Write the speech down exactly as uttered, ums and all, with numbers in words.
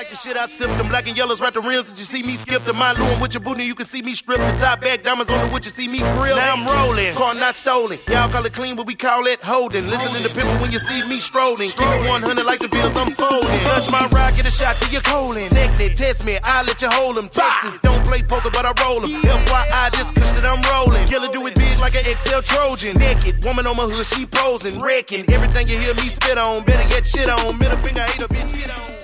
like the shit I sip. Them black and yellows, right the rims that you see me skip. The mind Lewin with your booty, you can see me strip. The top back, diamonds on the wood, you see me grill. Now I'm rolling, car not stolen. Y'all call it clean, but we call it holding. Listening to people when you see me strolling. Keep it one hundred like the bills I'm folding. Touch my ride, get a shot to your colon. Take it, test me, I'll let you hold them. Texas, don't play poker, but I roll them. F Y I, this kush that I'm rolling. Killer do it big like an X L Trojan. Naked, woman on my hood, she posing. Wrecking, everything you hear me spit on. Better get shit on. Middle finger, hate a bitch, get on.